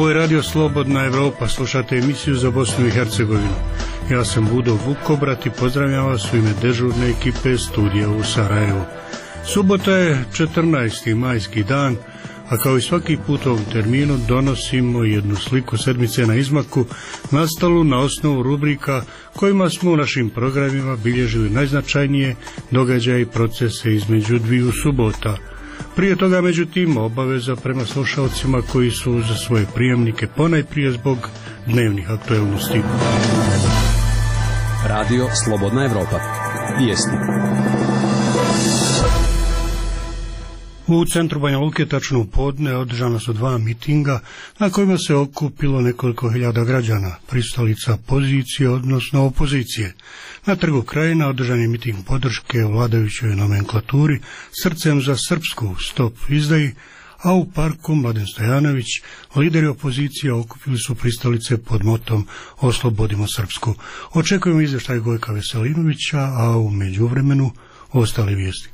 Ovo je Radio Slobodna Evropa, slušate emisiju za Bosnu i Hercegovinu. Ja sam Budo Vukobrat i pozdravljam vas u ime dežurne ekipe studija u Sarajevu. Subota je 14. majski dan, a kao i svaki put u ovom terminu donosimo jednu sliku sedmice na izmaku, nastalu na osnovu rubrika kojima smo u našim programima bilježili najznačajnije događaje i procese između dviju subota. Prije toga, međutim, obaveza prema slušalcima koji su za svoje prijemnike ponajprije zbog dnevnih aktuelnosti. Radio Slobodna Evropa. Vijesti. U centru Banja Luke tačno u podne održana su 2 mitinga na kojima se okupilo nekoliko hiljada građana, pristalica pozicije, odnosno opozicije. Na Trgu Krajina održan je miting podrške vladajućoj nomenklaturi Srcem za srpsku, stop izdaji, a u parku Mladen Stojanović lideri opozicije okupili su pristalice pod motom Oslobodimo Srpsku. Očekujemo izvještaj Gojka Veselinovića, a u međuvremenu ostale vijesti.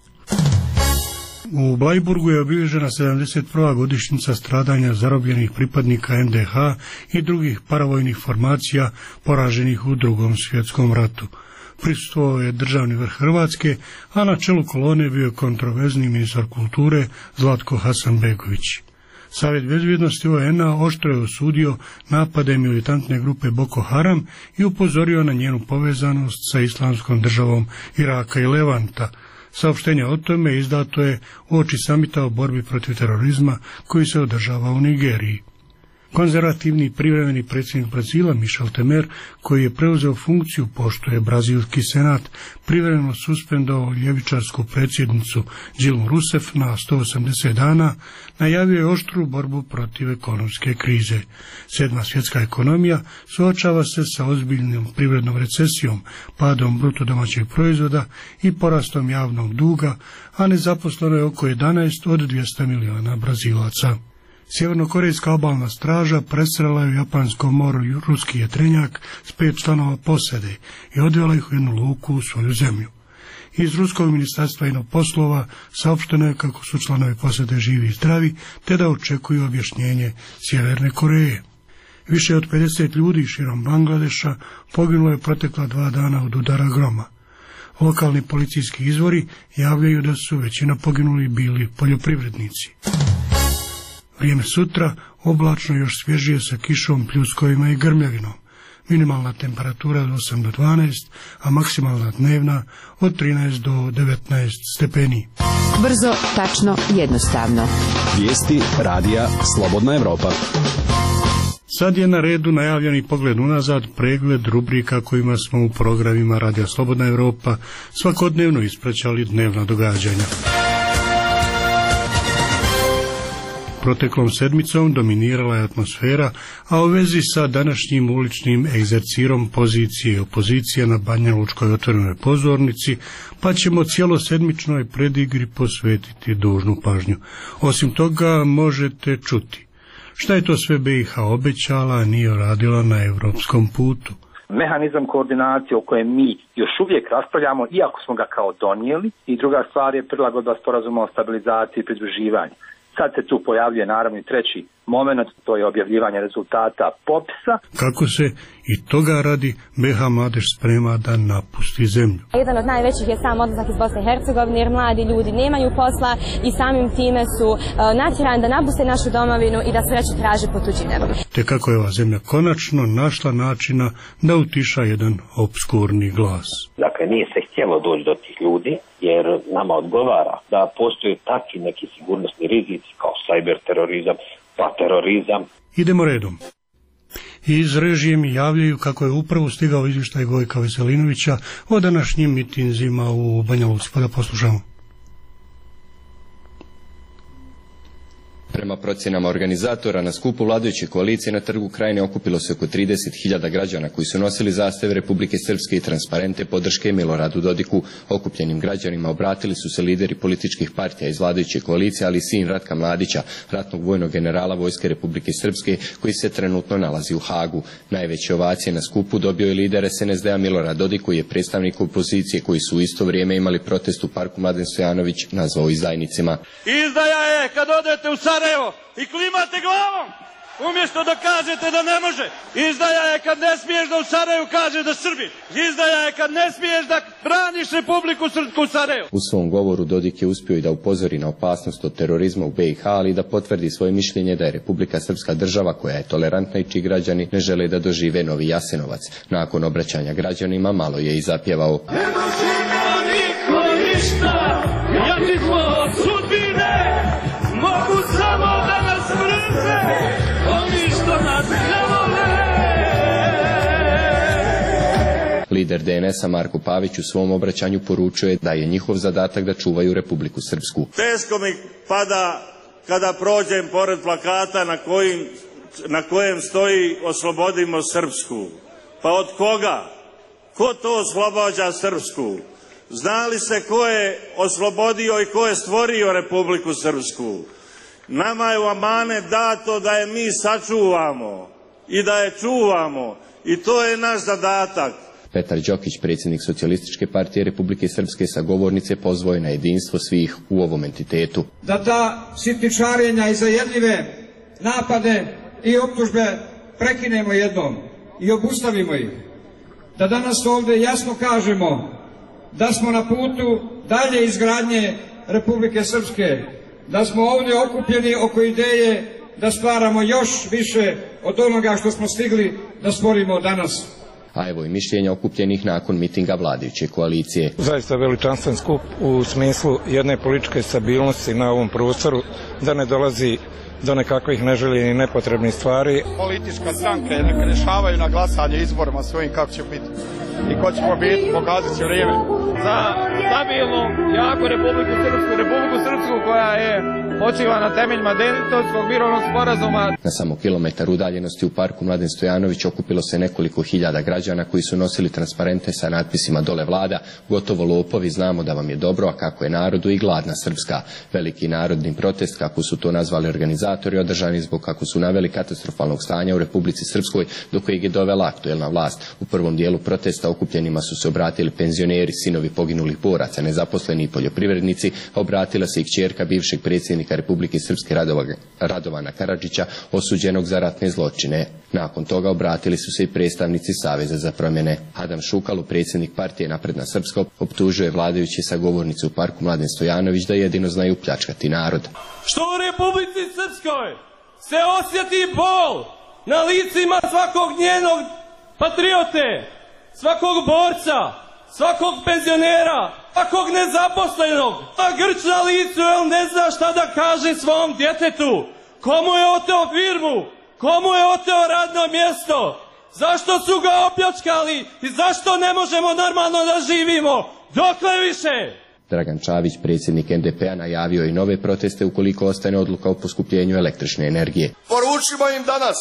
U Blajburgu je obilježena 71. godišnjica stradanja zarobljenih pripadnika NDH i drugih paravojnih formacija poraženih u Drugom svjetskom ratu. Prisustvovao je državni vrh Hrvatske, a na čelu kolone bio kontroverzni ministar kulture Zlatko Hasanbegović. Savjet bezbjednosti UN-a oštro je osudio napade militantne grupe Boko Haram i upozorio na njenu povezanost sa Islamskom državom Iraka i Levanta. Saopštenje o tome izdato je uoči samita o borbi protiv terorizma koji se održava u Nigeriji. Konzervativni privremeni predsjednik Brazila Michel Temer, koji je preuzeo funkciju pošto je brazilski senat privremeno suspendovao ljevičarsku predsjednicu Dilmu Rousseff na 180 dana, najavio je oštru borbu protiv ekonomske krize. 7. svjetska ekonomija suočava se sa ozbiljnom privrednom recesijom, padom bruto domaćeg proizvoda i porastom javnog duga, a nezaposleno je oko 11 od 200 miliona Brazilaca. Sjevernokorejska obalna straža presrela je u Japanskom moru ruski jetrenjak s 5 članova posade i odvela ih u jednu luku u svoju zemlju. Iz ruskog ministarstva inoć poslova saopšteno je kako su članovi posade živi i zdravi, te da očekuju objašnjenje Sjeverne Koreje. Više od 50 ljudi širom Bangladeša poginulo je protekla 2 dana od udara groma. Lokalni policijski izvori javljaju da su većina poginuli bili poljoprivrednici. Vrijeme sutra oblačno, još svježije sa kišom, pljuskovima i grmljavinom. Minimalna temperatura od 8 do 12, a maksimalna dnevna od 13 do 19 stepeni. Brzo, tačno, jednostavno. Vijesti Radija Slobodna Evropa. Sad je na redu najavljeni pogled unazad, pregled rubrika kojima smo u programima Radija Slobodna Evropa svakodnevno ispraćali dnevna događanja. Proteklom sedmicom dominirala je atmosfera, a u vezi sa današnjim uličnim egzercirom pozicije i opozicije na Banjalučkoj otvorenoj pozornici, pa ćemo cijelosedmičnoj predigri posvetiti dužnu pažnju. Osim toga možete čuti šta je to sve BiH obećala, a nije radila na europskom putu. Mehanizam koordinacije o kojem mi još uvijek raspravljamo, iako smo ga kao donijeli, i druga stvar je prilagodba sporazuma o stabilizaciji i pridruživanju. Sad se tu pojavljuje naravno i treći moment, to je objavljivanje rezultata popisa. Kako se i toga radi BiH mladež sprema da napusti zemlju. Jedan od najvećih je sam odlazak iz Bosne i Hercegovine, jer mladi ljudi nemaju posla i samim time su natjerani da napuste našu domovinu i da sreću traže po tuđinama. Te kako je ova zemlja konačno našla načina da utiša jedan obskurni glas. Dakle, nije se htjelo doći do tih ljudi, jer nama odgovara da postoje takvi neki sigurnosni rizici kao cyber terorizam, pa terorizam. Idemo redom. Iz režije mi javljaju kako je upravo stigao izvještaj Gojka Veselinovića o današnjim mitinzima u Banja Luci, pa da poslušamo. Prema procjenama organizatora, na skupu vladajuće koalicije na Trgu Krajine okupilo se oko 30.000 građana koji su nosili zastave Republike Srpske i transparente podrške Miloradu Dodiku. Okupljenim građanima obratili su se lideri političkih partija iz vladajuće koalicije, ali i sin Ratka Mladića, ratnog vojnog generala Vojske Republike Srpske, koji se trenutno nalazi u Hagu. Najveće ovacije na skupu dobio je lider SNSD-a Milorad Dodik, koji je predstavnik opozicije koji su u isto vrijeme imali protest u parku Mladen Stojanović nazvao izdajnicima. Izdaja je kad odete u Sarajevo i klimate glavom. Umjesto da kažete da ne može. Izdaja je kad ne smiješ da u Sarajevu kaže da Srbi. Izdaja je kad ne smiješ da braniš Republiku Srpsku u Sarajevu. U svom govoru Dodik je uspio i da upozori na opasnost od terorizma u BiH, ali i da potvrdi svoje mišljenje da je Republika Srpska država koja je tolerantna i čiji građani ne žele da dožive novi Jasenovac. Nakon obraćanja građanima malo je i zapjevao. Ne možemo niko ništa, jači smo od sudbine, mogu samo da nas mrze, oni što nas ne vole. Lider DNS-a Marko Pavić u svom obraćanju poručuje da je njihov zadatak da čuvaju Republiku Srpsku. Teško mi pada kada prođem pored plakata na kojem stoji oslobodimo Srpsku. Pa od koga? Ko to oslobađa Srpsku? Zna li se ko je oslobodio i ko je stvorio Republiku Srpsku? Nama je u amanet dato da je mi sačuvamo i da je čuvamo i to je naš zadatak. Petar Đokić, predsjednik Socijalističke partije Republike Srpske, sa govornice pozvao je na jedinstvo svih u ovom entitetu. Da ta sitničarenja i zajedljive napade i optužbe prekinemo jednom i obustavimo ih. Da danas ovdje jasno kažemo da smo na putu dalje izgradnje Republike Srpske, da smo ovdje okupljeni oko ideje da stvaramo još više od onoga što smo stigli da stvorimo danas. A evo i mišljenja okupljenih nakon mitinga vladajuće koalicije. Zaista veličanstven skup u smislu jedne političke stabilnosti na ovom prostoru, da ne dolazi do nekakvih neželjenih i nepotrebnih stvari. Politička stranke neka rješavaju na glasanje izborima svojim kako će biti i ko će pobiti, pokazat će vrijeme. Za stabilnu, jaku Republiku Srpsku koja je počiva na temeljima Daytonskog mirovnog sporazuma. Na samo kilometar udaljenosti u parku Mladen Stojanović okupilo se nekoliko hiljada građana koji su nosili transparente sa natpisima Dole vlada, gotovo lopovi, znamo da vam je dobro, a kako je narodu i gladna Srpska. Veliki narodni protest, kako su to nazvali organizatori, održani zbog, kako su naveli, katastrofalnog stanja u Republici Srpskoj, do kojeg je dovela aktuelna vlast. U prvom dijelu protesta okupljenima su se obratili penzioneri, sinovi poginulih boraca, nezaposleni i poljoprivrednici, a obratila se i kćerka bivšeg predsjednika Republike Srpske Radovana Karadžića, osuđenog za ratne zločine. Nakon toga obratili su se i predstavnici Saveza za promjene. Adam Šukalo, predsjednik partije Napredna Srpska, optužuje vladajući sa govornice u parku Mladen Stojanović da jedino znaju pljačkati narod. Što u Republici Srpskoj se osjeti bol na licima svakog njenog patriote, svakog borca, svakog penzionera, svakog nezaposlenog, a grč na licu jer ne zna šta da kaže svom djetetu. Komu je oteo firmu? Komu je oteo radno mjesto? Zašto su ga opljačkali i zašto ne možemo normalno da živimo? Dokle više? Dragan Čavić, predsjednik NDP-a, najavio i nove proteste ukoliko ostane odluka o poskupljenju električne energije. Poručimo im danas,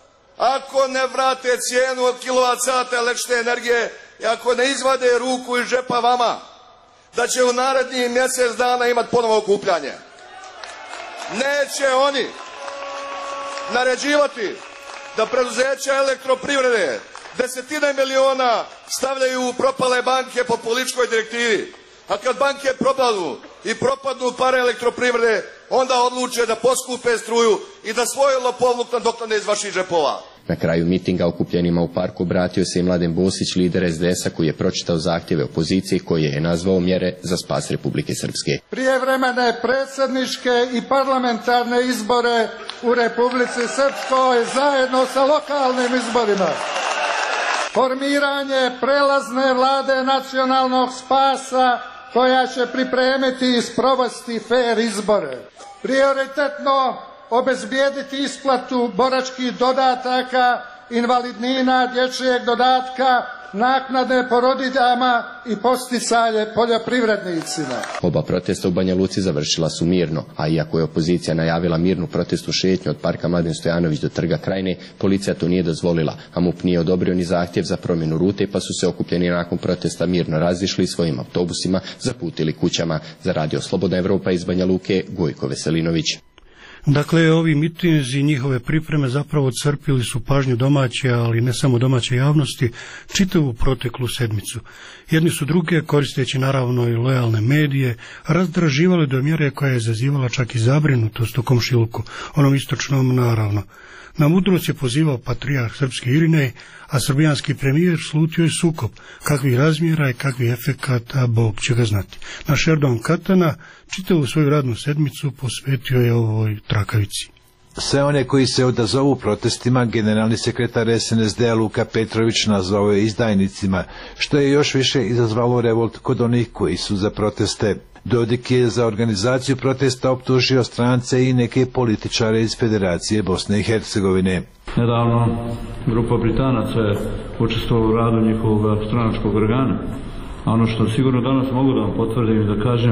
ako ne vrate cijenu od kilovat-sata električne energije i ako ne izvade ruku iz džepa vama, da će u narednih mjesec dana imati ponovo okupljanje. Neće oni naređivati da preduzeća elektroprivrede desetine miliona stavljaju u propale banke po političkoj direktivi. A kad banke propadnu pare elektroprivrede, onda odluče da poskupe struju i da svoj lopovluk nadoknade iz vaših džepova. Na kraju mitinga okupljenima u parku obratio se i Mladen Bosić, lider SDS-a, koji je pročitao zahtjeve opozicije koje je nazvao mjere za spas Republike Srpske. Prijevremene predsjedničke i parlamentarne izbore u Republici Srpskoj zajedno sa lokalnim izborima. Formiranje prelazne vlade nacionalnog spasa koja će pripremiti i sprovesti fer izbore. Prioritetno obezbijediti isplatu boračkih dodataka, invalidnina, dječjeg dodatka, naknade porodiljama i posticaje poljoprivrednicima. Oba protesta u Banja Luci završila su mirno, a iako je opozicija najavila mirnu protestnu šetnju od parka Mladen Stojanović do trga Krajine, policija to nije dozvolila, a MUP nije odobrio ni zahtjev za promjenu rute, pa su se okupljeni nakon protesta mirno razišli i svojim autobusima zaputili kućama. Za Radio Slobodna Evropa iz Banja Luke, Gojko Veselinović. Dakle, ovi mitinzi i njihove pripreme zapravo crpili su pažnju domaće, ali ne samo domaće javnosti, čitavu proteklu sedmicu. Jedni su druge, koristeći naravno i lojalne medije, razdraživali do mjere koja je izazivala čak i zabrinutost u komšiluku, onom istočnom naravno. Na mudrost je pozivao patrijarh srpski Irinej, a srbijanski premijer slutio je sukob, kakvih razmjera i kakvih efekata Bog će ga znati. Naš Erdogan Katana čitavu svoju radnu sedmicu posvetio je ovoj trakavici. Sve one koji se odazovu protestima generalni sekretar SNSD-a Luka Petrović nazvao je izdajnicima, što je još više izazvalo revolt kod onih koji su za proteste. Dodik je za organizaciju protesta optužio strance i neke političare iz Federacije Bosne i Hercegovine. Nedavno grupa Britanaca je učestvovala u radu njihovog stranačkog organa. A ono što sigurno danas mogu da vam potvrdim i da kažem,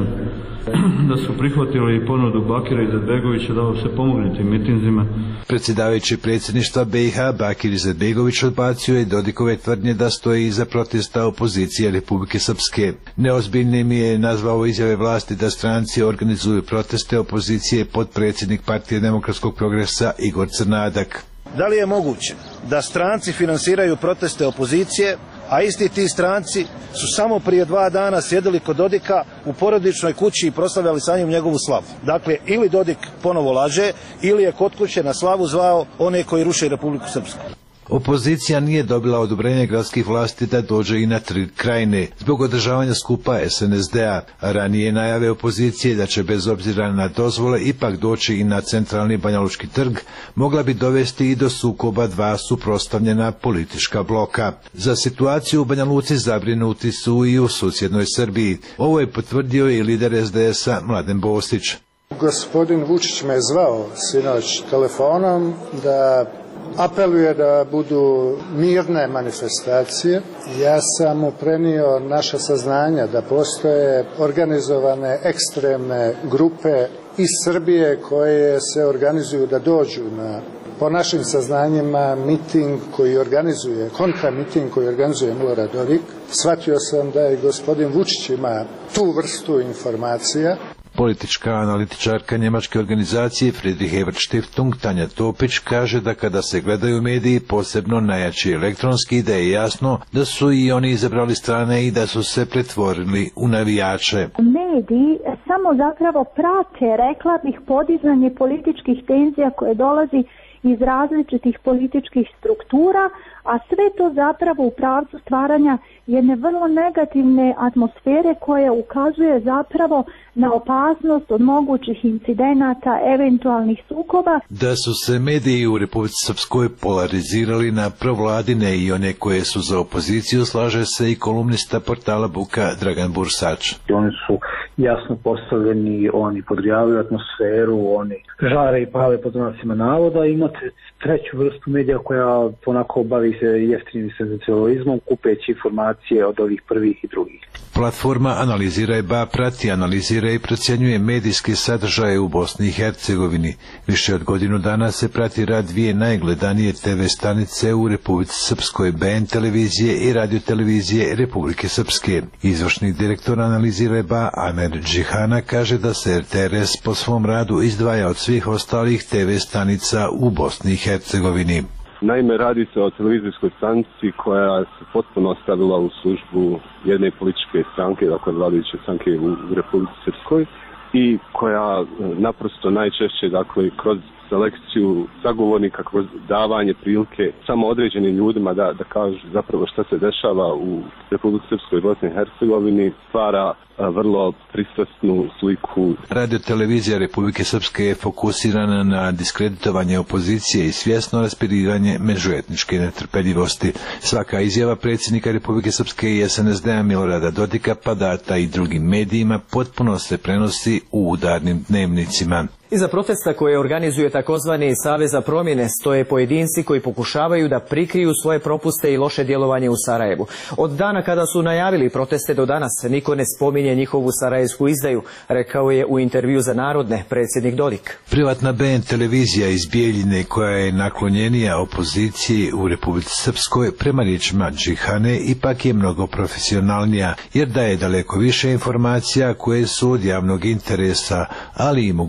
da su prihvatili ponudu Bakira Izetbegovića da se pomogne tim mitinzima. Predsjedavajući predsjedništva BiH Bakir Izetbegović odbacio je Dodikove tvrdnje da stoji iza protesta opozicije Republike Srpske. Neozbiljnim je nazvao izjave vlasti da stranci organizuju proteste opozicije potpredsjednik Partije demokratskog progresa Igor Crnadak. Da li je moguće da stranci finansiraju proteste opozicije, a isti ti stranci su samo prije 2 dana sjedili kod Dodika u porodičnoj kući i proslavljali sa njim njegovu slavu? Dakle, ili Dodik ponovo laže, ili je kod kuće na slavu zvao one koji ruše Republiku Srpsku. Opozicija nije dobila odobrenje gradskih vlasti da dođe i na Trg Krajine zbog održavanja skupa SNSD-a. Ranije najave opozicije da će bez obzira na dozvole ipak doći i na centralni Banjalučki trg mogla bi dovesti i do sukoba dva suprotstavljena politička bloka. Za situaciju u Banja Luci zabrinuti su i u susjednoj Srbiji. Ovo je potvrdio i lider SDS-a Mladen Bosić. Gospodin Vučić me zvao sinoć telefonom da apeluje da budu mirne manifestacije. Ja sam mu prenio naša saznanja da postoje organizovane ekstremne grupe iz Srbije koje se organizuju da dođu na, po našim saznanjima, miting koji organizuje, kontramiting koji organizuje Milorad Dodik. Shvatio sam da je gospodin Vučić ima tu vrstu informacija. Politička analitičarka njemačke organizacije Friedrich Ebert Stiftung Tanja Topić kaže da kada se gledaju mediji, posebno najjači elektronski, da je jasno da su i oni izabrali strane i da su se pretvorili u navijače. Mediji samo zapravo prate, rekla bih, podizanje političkih tenzija koje dolazi iz različitih političkih struktura, a sve to zapravo u pravcu stvaranja jedne vrlo negativne atmosfere koja ukazuje zapravo na opasnost od mogućih incidenata, eventualnih sukoba. Da su se mediji u Republici Srpskoj polarizirali na provladine i one koje su za opoziciju, slaže se i kolumnista portala Buka Dragan Bursač. Oni su jasno postavljeni, oni podgrijavaju atmosferu, oni žare i pale pod znacima navoda. Imate treću vrstu medija koja ponako bavi se jeftinim senzacionalizmom, kupeći informacije od ovih prvih i drugih. Platforma Analiziraj.ba prati, analizira i procjenjuje medijske sadržaje u Bosni i Hercegovini. Više od godinu dana se prati rad dvije najgledanije TV stanice u Republici Srpskoj, BN televizije i radio televizije Republike Srpske. Izvršni direktor Analiziraj.ba Amer Džihana kaže da se RTRS po svom radu izdvaja od svih ostalih TV stanica u Bosni i Hercegovini. Naime, radi se o televizijskoj stanici koja se potpuno stavila u službu jedne političke stranke, dakle vladajuće stranke u Republici Srpskoj, i koja naprosto najčešće, dakle, kroz selekciju sagovornika, kroz davanje prilike samo određenim ljudima da kažu zapravo šta se dešava u Republici Srpskoj i Bosni i Hercegovini, stvara vrlo pristrasnu sliku. Radio-televizija Republike Srpske je fokusirana na diskreditovanje opozicije i svjesno aspiriranje međuetničke netrpeljivosti. Svaka izjava predsjednika Republike Srpske i SNSD-a Milorada Dodika, pa data i drugim medijima, potpuno se prenosi u udarnim dnevnicima. Iza protesta koje organizuje takozvani Savez za promjene stoje pojedinci koji pokušavaju da prikriju svoje propuste i loše djelovanje u Sarajevu. Od dana kada su najavili proteste do danas niko ne spominje njihovu sarajevsku izdaju, rekao je u intervju za Narodne predsjednik Dodik. Privatna BN televizija iz Bijeljine, koja je naklonjenija opoziciji u Republici Srpskoj, prema riječima Džihane, ipak je mnogo profesionalnija, jer daje daleko više informacija koje su od javnog interesa, ali i mogućnost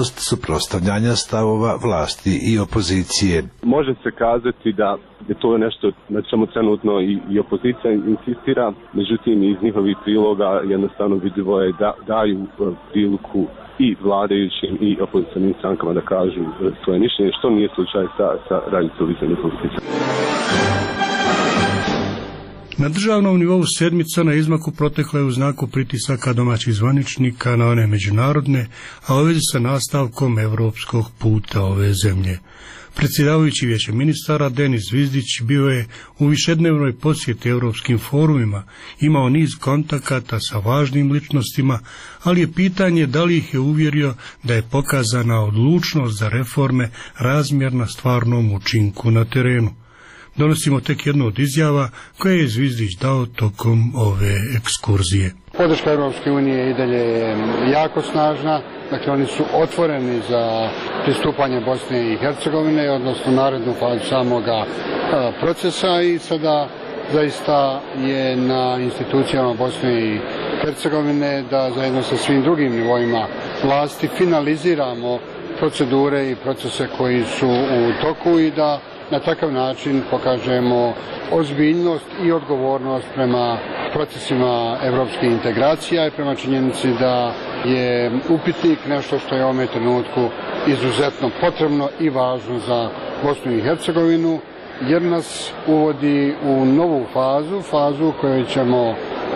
mogućnost suprotstavljanja stavova vlasti i opozicije. Može se kazati da je to nešto na čemu trenutno i opozicija insistira, međutim iz njihovih priloga jednostavno vidljivo je da daju priliku i vladajućim i opozicionim strankama da kažu svoje mišljenje, što nije slučaj sa Radio-televizijom Republike Srpske. Na državnom nivou sedmica na izmaku protekla je u znaku pritisaka domaćih zvaničnika na one međunarodne, a u vezi sa nastavkom evropskog puta ove zemlje. Predsjedavajući Vijeće ministara Denis Zvizdić bio je u višednevnoj posjeti europskim forumima, imao niz kontakata sa važnim ličnostima, ali je pitanje da li ih je uvjerio da je pokazana odlučnost za reforme razmjerna stvarnom učinku na terenu. Donosimo tek jednu od izjava koje je Zvizdić dao tokom ove ekskurzije. Podrška Europske unije i dalje je jako snažna, dakle oni su otvoreni za pristupanje Bosne i Hercegovine, odnosno narednu fazu samoga procesa i sada zaista je na institucijama Bosne i Hercegovine da zajedno sa svim drugim nivoima vlasti finaliziramo procedure i procese koji su u toku i da na takav način pokažemo ozbiljnost i odgovornost prema procesima evropskih integracija i prema činjenici da je upitnik nešto što je u ovome trenutku izuzetno potrebno i važno za Bosnu i Hercegovinu, jer nas uvodi u novu fazu u kojoj ćemo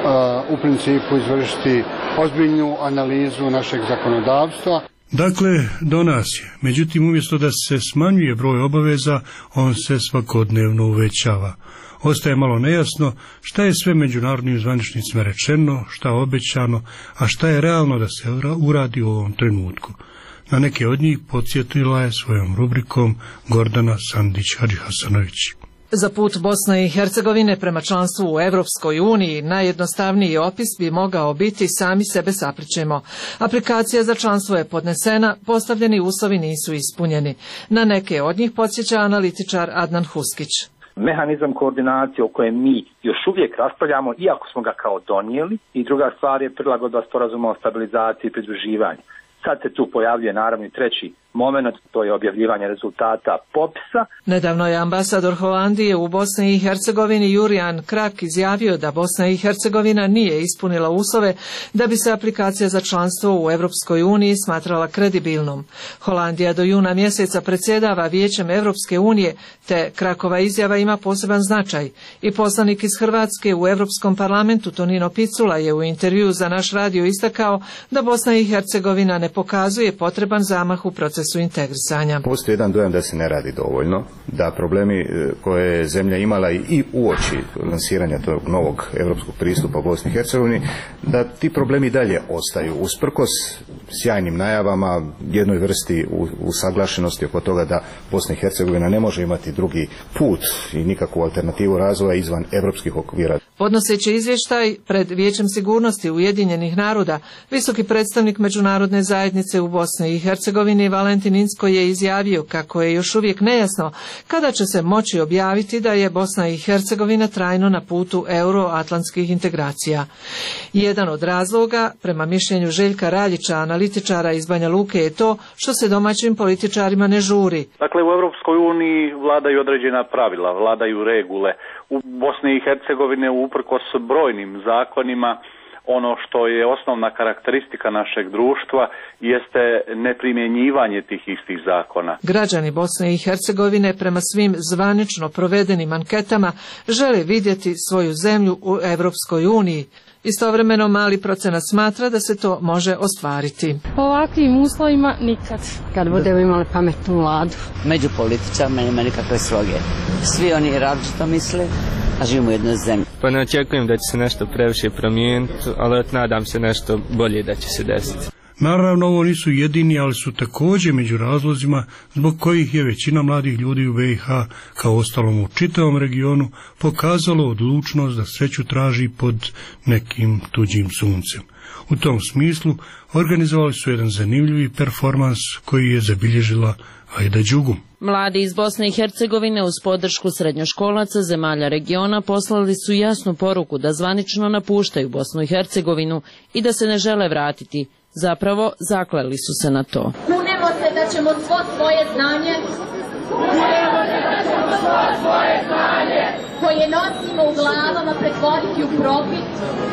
u principu izvršiti ozbiljnu analizu našeg zakonodavstva. Dakle, do nas je. Međutim, umjesto da se smanjuje broj obaveza, on se svakodnevno uvećava. Ostaje malo nejasno šta je sve međunarodnim zvaničnicima rečeno, šta je obećano, a šta je realno da se uradi u ovom trenutku. Na neke od njih podsjetila je svojom rubrikom Gordana Sandić-Hadžihasanović. Za put Bosne i Hercegovine prema članstvu u Evropskoj uniji najjednostavniji opis bi mogao biti sami sebe saplićemo. Aplikacija za članstvo je podnesena, postavljeni uslovi nisu ispunjeni. Na neke od njih podsjeća analitičar Adnan Huskić. Mehanizam koordinacije o kojem mi još uvijek raspravljamo, iako smo ga kao donijeli, i druga stvar je prilagodba sporazuma o stabilizaciji i pridruživanju. Sad se tu pojavljuje naravno i treći moment, to je objavljivanje rezultata popisa. Nedavno je ambasador Holandije u Bosni i Hercegovini Jurijan Krak izjavio da Bosna i Hercegovina nije ispunila uslove da bi se aplikacija za članstvo u Europskoj uniji smatrala kredibilnom. Holandija do juna mjeseca predsjedava Vijećem Europske unije, te Krakova izjava ima poseban značaj. I poslanik iz Hrvatske u Europskom parlamentu Tonino Picula je u intervjuu za naš radio istakao da Bosna i Hercegovina ne pokazuje potreban zamah u procesu integrisanja. Postoji jedan dojam da se ne radi dovoljno, da problemi koje je zemlja imala i uoči lansiranja tog novog europskog pristupa Bosni i Hercegovini, da ti problemi dalje ostaju usprkos sjajnim najavama, jednoj vrsti usaglašenosti oko toga da Bosna i Hercegovina ne može imati drugi put i nikakvu alternativu razvoja izvan europskih okvira. Podnoseći izvještaj pred Vijećem sigurnosti Ujedinjenih naroda, visoki predstavnik međunarodne zajednice u Bosni i Hercegovini Valentin Inzko je izjavio kako je još uvijek nejasno kada će se moći objaviti da je Bosna i Hercegovina trajno na putu euroatlantskih integracija. Jedan od razloga, prema mišljenju Željka Raljića, analitičara iz Banja Luke, je to što se domaćim političarima ne žuri. Dakle, u Europskoj uniji vladaju određena pravila, vladaju regule. U Bosni i Hercegovine uprkos brojnim zakonima, ono što je osnovna karakteristika našeg društva jeste neprimjenjivanje tih istih zakona. Građani Bosne i Hercegovine prema svim zvanično provedenim anketama žele vidjeti svoju zemlju u Europskoj uniji. Istovremeno mali procenat smatra da se to može ostvariti. Po ovakvim uslovima nikad. Kad budemo imali pametnu vladu. Među političarima nema nikakve sloge. Svi oni različito misle, a živimo u jednoj zemlji. Pa ne očekujem da će se nešto previše promijeniti, ali nadam se nešto bolje da će se desiti. Naravno, ovo nisu jedini, ali su također među razlozima zbog kojih je većina mladih ljudi u BiH, kao ostalom u čitavom regionu, pokazalo odlučnost da sreću traži pod nekim tuđim suncem. U tom smislu organizovali su jedan zanimljivi performans koji je zabilježila Ajda Đugum. Mladi iz Bosne i Hercegovine uz podršku srednjoškolaca zemalja regiona poslali su jasnu poruku da zvanično napuštaju Bosnu i Hercegovinu i da se ne žele vratiti. Zapravo, zakleli su se na to. Kunemo se da ćemo svo svoje znanje koje nosimo u glavama pretvoriti u profit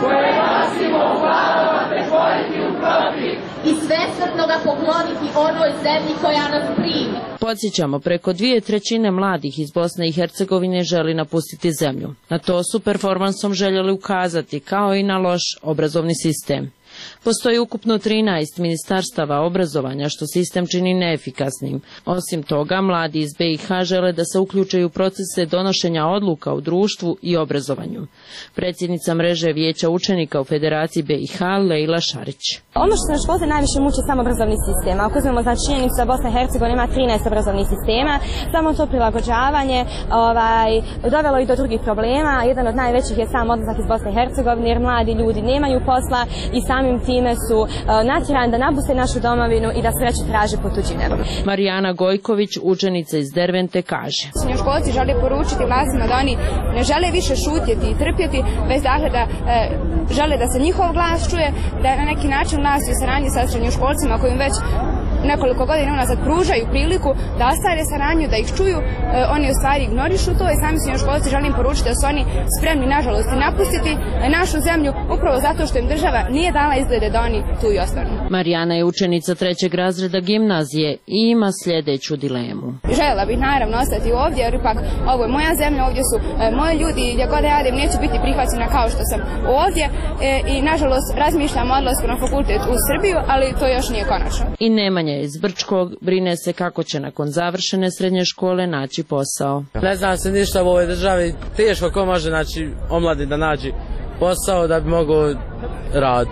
i svesrdno ga pokloniti onoj zemlji koja nas primi. Podsjećamo, preko 2/3 mladih iz Bosne i Hercegovine želi napustiti zemlju. Na to su performansom željeli ukazati, kao i na loš obrazovni sistem. Postoji ukupno 13 ministarstava obrazovanja, što sistem čini neefikasnim. Osim toga, mladi iz BiH žele da se uključuju u procese donošenja odluka u društvu i obrazovanju. Predsjednica mreže Vijeća učenika u Federaciji BiH, Lejla Šarić. Ono što nas školze najviše muči samo obrazovni sistem. Ako uzmemo znači činjenicu da Bosna i Hercegovina ima 13 obrazovnih sistema, samo to prilagođavanje dovelo i do drugih problema. Jedan od najvećih je sam odlazak iz Bosne i Hercegovine, jer mladi ljudi nemaju posla i samim time su natjerani da napuste našu domovinu i da sreću traže po tuđinama. Marijana Gojković, učenica iz Dervente, kaže: Srednjoškolci žele poručiti vlastima da oni ne žele više šutjeti i trpjeti, već dakle da žele da se njihov glas čuje, da na neki način vlasti u saradnji sa srednjoškolcima kojim već nekoliko godina unazad pružaju priliku da ostvare saradnju, da ih čuju, oni u stvari ignorišu to i sami srednjoškolci želim poručiti da su oni spremni nažalost napustiti našu zemlju upravo zato što im država nije dala izglede da oni tu i ostanu. Marijana je učenica 3. razreda gimnazije i ima sljedeću dilemu. Željela bih naravno ostati ovdje, jer ipak ovo je moja zemlja, ovdje su moji ljudi i gdje god ja idem neću biti prihvaćena kao što sam ovdje i nažalost razmišljam o odlasku na fakultet u Srbiju, ali to još nije konačno. I Nemanja iz Brčkog brine se kako će nakon završene srednje škole naći posao. Ne znam se ništa u ovoj državi, teško ko može omladin da nađi posao da bi mogao raditi.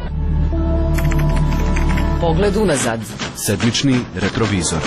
Pogled unazad. Sedmični retrovizor.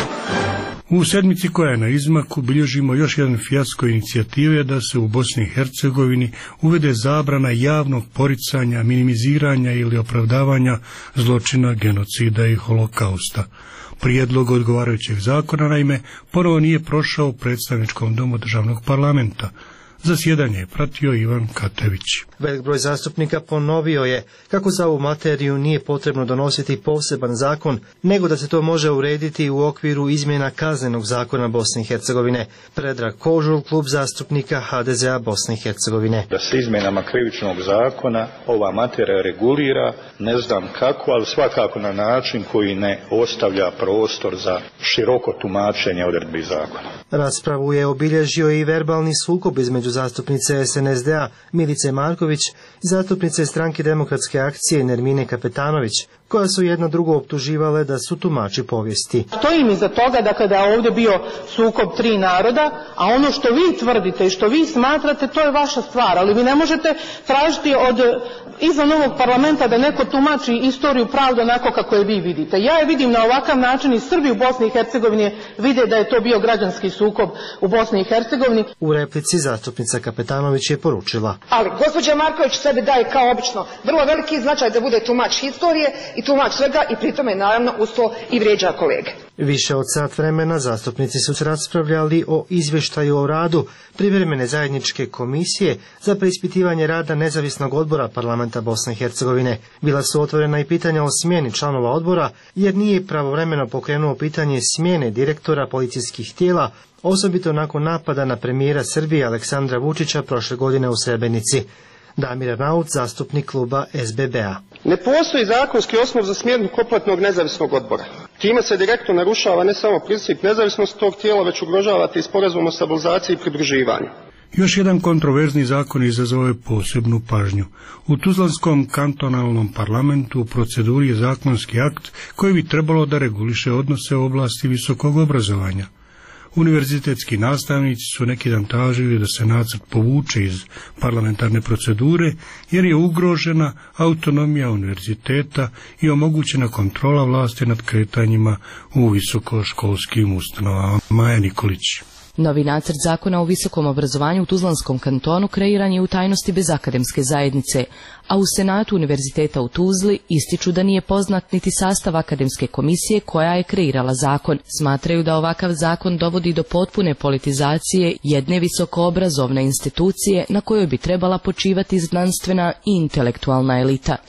U sedmici koja je na izmaku bilježimo još jedan fijasko inicijative da se u Bosni i Hercegovini uvede zabrana javnog poricanja, minimiziranja ili opravdavanja zločina, genocida i holokausta. Prijedlog odgovarajućeg zakona, naime, ponovo nije prošao u predstavničkom domu državnog parlamenta. Zasjedanje je pratio Ivan Katević. Velik broj zastupnika ponovio je kako za ovu materiju nije potrebno donositi poseban zakon, nego da se to može urediti u okviru izmjena Kaznenog zakona Bosne i Hercegovine. Predrag Kožul, klub zastupnika HDZ-a Bosne i Hercegovine. Da se izmjenama krivičnog zakona ova materija regulira, ne znam kako, ali svakako na način koji ne ostavlja prostor za široko tumačenje odredbi zakona. Raspravu je obilježio i verbalni sukob između zastupnice SNSD-a Milice Marković i zastupnice Stranke demokratske akcije Nermine Kapetanović, koja su jedno drugo optuživale da su tumači povijesti. Stojim iza toga da je ovdje bio sukob 3 naroda, a ono što vi tvrdite i što vi smatrate, to je vaša stvar, ali vi ne možete tražiti od izvan ovog parlamenta da neko tumači istoriju pravdu onako kako je vi vidite. Ja je vidim na ovakav način i Srbi u Bosni i Hercegovini vide da je to bio građanski sukob u Bosni i Hercegovini. U replici zastupnica Kapetanović je poručila: ali gospođa Marković sebi daje kao obično vrlo veliki značaj da bude tumač historije i tumač svega i pritome naravno uz to i vrijeđa kolege. Više od sat vremena zastupnici su raspravljali o izvještaju o radu privremene zajedničke komisije za preispitivanje rada nezavisnog odbora parlamenta Bosne i Hercegovine. Bila su otvorena i pitanja o smjeni članova odbora, jer nije pravovremeno pokrenuo pitanje smjene direktora policijskih tijela, osobito nakon napada na premijera Srbije Aleksandra Vučića prošle godine u Srebrenici. Damir Naut, zastupnik kluba SBB-a. Ne postoji zakonski osnov za smjenu kompletnog nezavisnog odbora. Time se direktno narušava ne samo princip nezavisnosti tog tijela, već ugrožavate i sporazum o stabilizaciji i pridruživanju. Još jedan kontroverzni zakon izazvao je posebnu pažnju. U Tuzlanskom kantonalnom parlamentu u proceduri je zakonski akt koji bi trebalo da reguliše odnose u oblasti visokog obrazovanja. Univerzitetski nastavnici su neki dan tražili da se nacrt povuče iz parlamentarne procedure jer je ugrožena autonomija univerziteta i omogućena kontrola vlasti nad kretanjima u visokoškolskim ustanovama. Maja Nikolić. Novi nacrt zakona o visokom obrazovanju u Tuzlanskom kantonu kreiran je u tajnosti bez akademske zajednice, a u Senatu Univerziteta u Tuzli ističu da nije poznat niti sastav akademske komisije koja je kreirala zakon. Smatraju da ovakav zakon dovodi do potpune politizacije jedne visokoobrazovne institucije na kojoj bi trebala počivati znanstvena i intelektualna elita.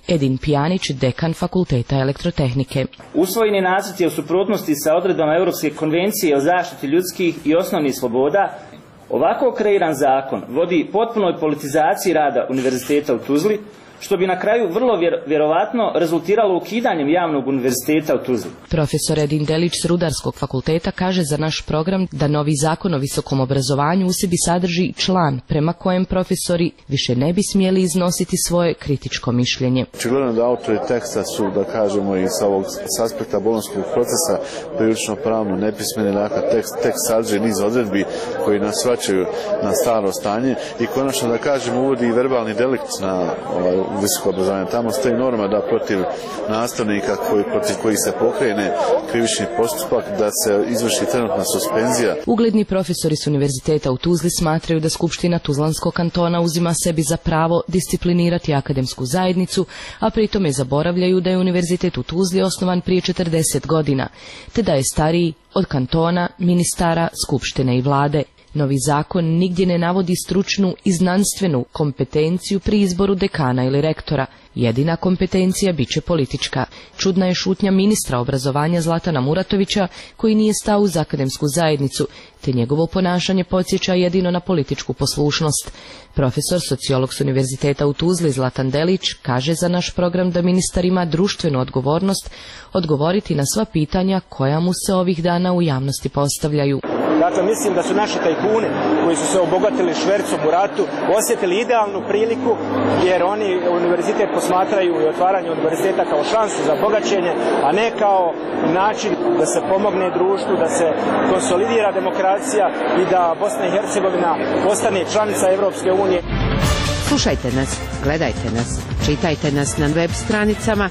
Edin Pjanić, dekan Fakulteta elektrotehnike. Usvojeni nacrt je u suprotnosti sa odredbama Europske konvencije o zaštiti ljudskih i osnovnih sloboda. Ovako kreiran zakon vodi potpunoj politizaciji rada Univerziteta u Tuzli, što bi na kraju vrlo vjerovatno rezultiralo ukidanjem javnog univerziteta u Tuzli. Profesor Edin Delić s Rudarskog fakulteta kaže za naš program da novi zakon o visokom obrazovanju u sebi sadrži član prema kojem profesori više ne bi smjeli iznositi svoje kritičko mišljenje. Očigledno da autori teksta su, da kažemo, i sa ovog aspekta bolonjskog procesa prilično pravno nepismeni, dakle tekst sadrži niz odredbi koji nas vraćaju na staro stanje i konačno, da kažemo, uvodi i verbalni delikt na visoko obrazovanje. Tamo stoji norma da protiv nastavnika protiv kojih se pokrene krivični postupak, da se izvrši trenutna suspenzija. Ugledni profesori s Univerziteta u Tuzli smatraju da Skupština Tuzlanskog kantona uzima sebi za pravo disciplinirati akademsku zajednicu, a pritome zaboravljaju da je Univerzitet u Tuzli osnovan prije 40 godina, te da je stariji od kantona, ministara, skupštine i vlade. Novi zakon nigdje ne navodi stručnu i znanstvenu kompetenciju pri izboru dekana ili rektora. Jedina kompetencija bit će politička. Čudna je šutnja ministra obrazovanja Zlatana Muratovića, koji nije stao uz akademsku zajednicu, te njegovo ponašanje podsjeća jedino na političku poslušnost. Profesor, sociolog s Univerziteta u Tuzli Zlatan Delić kaže za naš program da ministar ima društvenu odgovornost odgovoriti na sva pitanja koja mu se ovih dana u javnosti postavljaju. Dakle, mislim da su naši tajkuni koji su se obogatili švercom u ratu osjetili idealnu priliku, jer oni univerzitet posmatraju i otvaranje univerziteta kao šansu za bogaćenje, a ne kao način da se pomogne društvu, da se konsolidira demokracija i da Bosna i Hercegovina postane članica Evropske unije. Slušajte nas, gledajte nas, čitajte nas na web stranicama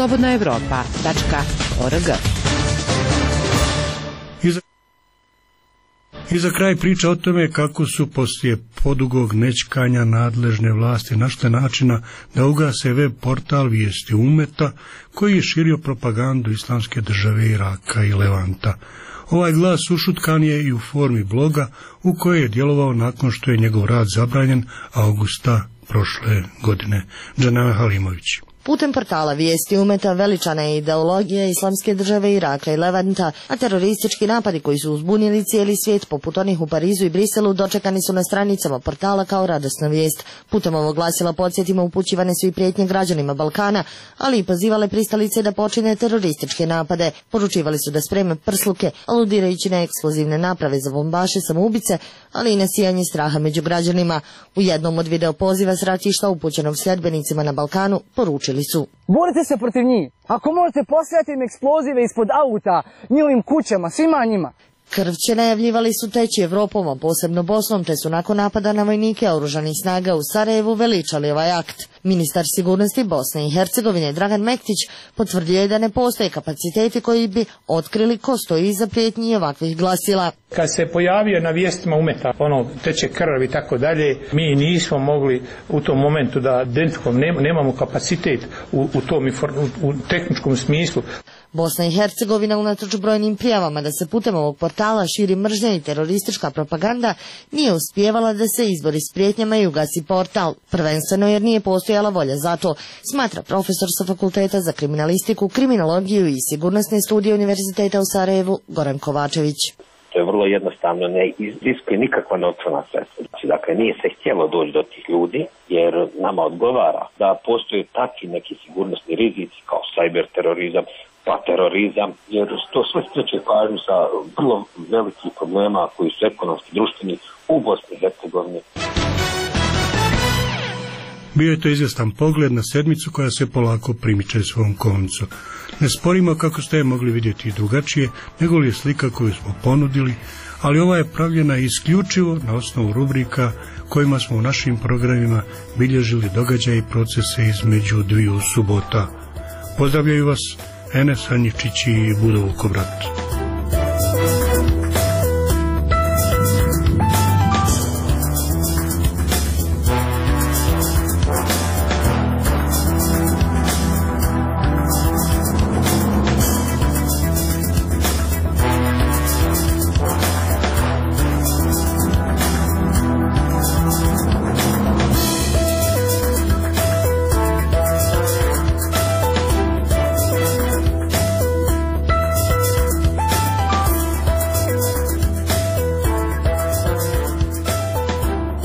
slobodnaevropa.org. I za kraj priča o tome kako su poslije podugog nećkanja nadležne vlasti našle načina da ugase web portal Vijesti Umeta koji je širio propagandu Islamske države Iraka i Levanta. Ovaj glas ušutkan je i u formi bloga u kojoj je djelovao nakon što je njegov rad zabranjen augusta prošle godine. Džanana Halimović. Putem portala Vijesti Umeta veličana je ideologija Islamske države Iraka i Levanta, a teroristički napadi koji su uzbunili cijeli svijet, poput onih u Parizu i Briselu, dočekani su na stranicama portala kao radosna vijest. Putem ovog glasila podsjetima upućivane su i prijetnje građanima Balkana, ali i pozivale pristalice da počine terorističke napade. Poručivali su da spreme prsluke, aludirajući na eksplozivne naprave za bombaše samoubice, ali i na sijanje straha među građanima. U jednom od video poziva s ratišta upućenog sljedbenicima na Balkanu poručili su: borite se protiv njih. Ako možete, postavljati im eksplozive ispod auta, njihovim kućama, svima njima. Krvće najavljivali su teći Evropom, a posebno Bosnom, te su nakon napada na vojnike oružanih snaga u Sarajevu veličali ovaj akt. Ministar sigurnosti Bosne i Hercegovine Dragan Mektić potvrdio je da ne postoje kapaciteti koji bi otkrili ko stoji iza prijetnji ovakvih glasila. Kad se pojavio na vijestima Umeta, teče krv i tako dalje, mi nismo mogli u tom momentu da nemamo kapacitet u tom u tehničkom smislu. Bosna i Hercegovina, unatoč brojnim prijavama da se putem ovog portala širi mržnja i teroristička propaganda, nije uspijevala da se izbori s prijetnjama i ugasi portal. Prvenstveno jer nije postojala volja za to, smatra profesor sa Fakulteta za kriminalistiku, kriminologiju i sigurnosne studije Univerziteta u Sarajevu Goran Kovačević. To je vrlo jednostavno, ne iziskuje nikakva novčana sredstva. Dakle, nije se htjelo doći do tih ljudi, jer nama odgovara da postoje takvi neki sigurnosni rizici kao cyber terorizam, pa terorizam, jer to sve skreće pažnju sa vrlo velikih problema koji su ekonomski, društveni u Bosni i Hercegovini. Bio je to izvjestan pogled na sedmicu koja se polako primiče svom koncu. Ne sporimo kako ste je mogli vidjeti drugačije, nego li je slika koju smo ponudili, ali ova je pravljena isključivo na osnovu rubrika kojima smo u našim programima bilježili događaje i procese između dviju subota. Pozdravljaju vas Enes Hanjičić i Budovo Kobrat.